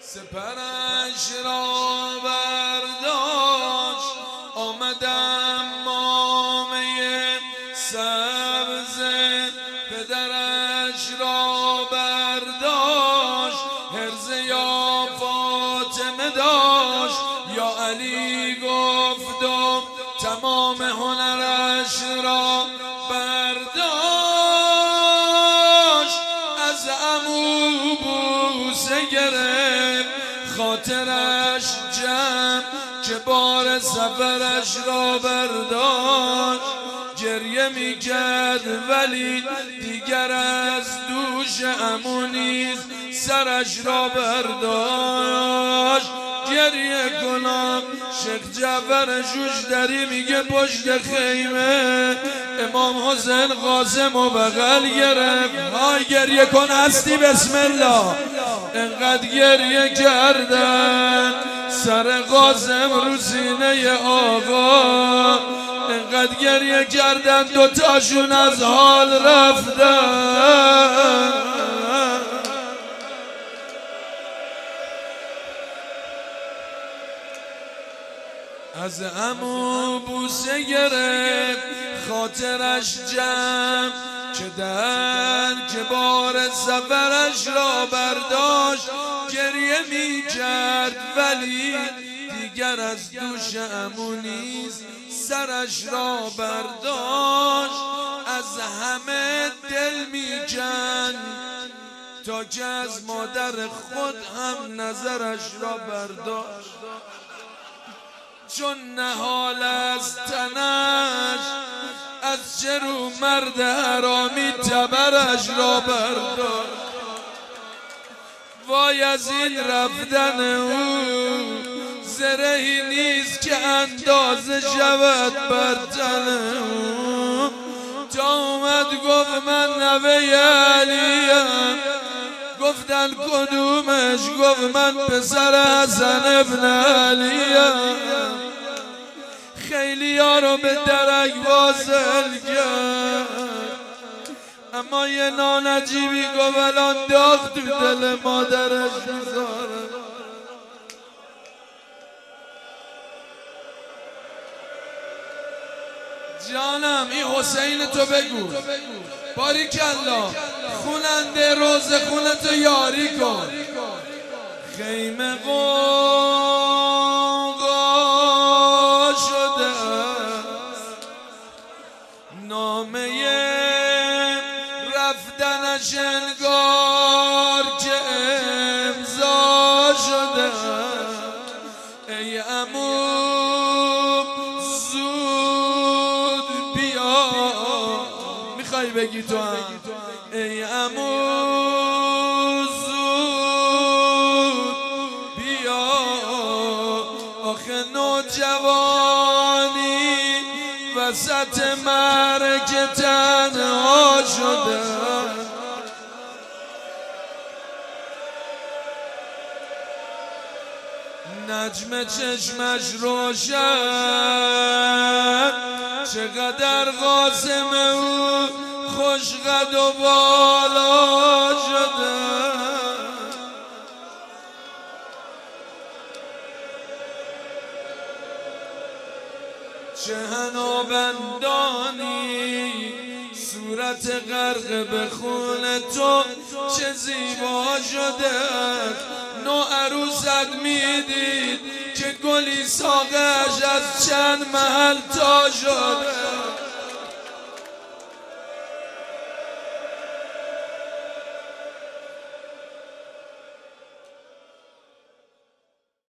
سپرش را برداشت آمدم مامه سبز پدرش را برداشت هرز یا فاطمه داشت یا علی گفت و تمام هنرش را برداشت از عمو بوسه گرفت خاطرش جمع که بار سفرش را برداشت گریه می کرد ولی دیگر از دوش عمو نیز سرش را برداشت گریه کنم شیخ جعفر جوشدری میگه پشت خیمه امام حسین قاسم و بغل گرفت های گریه کن هستی بسم الله انقدر گریه کردن سر قاسم رو سینه آقا انقدر گریه کردن دوتاشون از حال رفتن از عمو بوسه گرفت خاطرش جمع که بار سفرش را برداشت گریه می کرد ولی دیگر از دوش عمو نیز سرش را برداشت از همه دل می کند تا که از مادر خود هم نظرش را برداشت چون نهال از تنش از جرو مرد حرامی تبرش را برداشت وای از این رفتن او زرهی نیست که اندازه شود بر تن او تا اومد گفت من نوه علیم گفتن کدومش گفت من پسر حسن ابن علیم خیلی ها رو به درک واصل کرد اما یه نانجیبی گفت الان داغ تو دل مادرش میذاره جانم این حسین تو بگو باریکالله خوننده روز خونتو یاری کن خیمه قوقا شده نامه رفتنش انگار که امضا شده ای عمو زود بیا میخوای بگی تو هم ای عمو زود بیا آخه نوجوانی وسط مرگ تنها شده نجم چشمش روشن چقدر قاسم او خوش قد و بالا شده چه حنابندانی صورت غرق به خون تو چه زیبا شده نو عروست میدید که گلی ساقش از چند محل تا شده